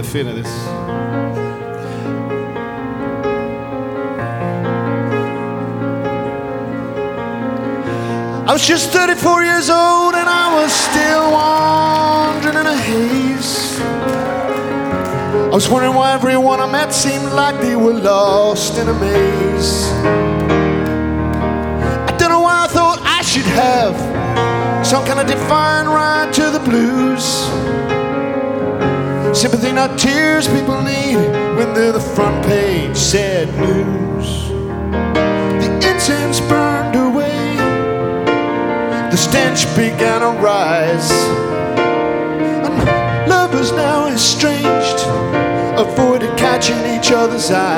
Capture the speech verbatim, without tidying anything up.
riff into this. I was just thirty-four years old and I was still wandering in a haze. I was wondering why everyone I met seemed like they were lost in a maze. I don't know why I thought I should have some kind of divine right to the blues. Sympathy, not tears, people need when they're the front page sad news. The incense burned away, the stench began to rise, and lovers now estranged avoided catching each other's eyes.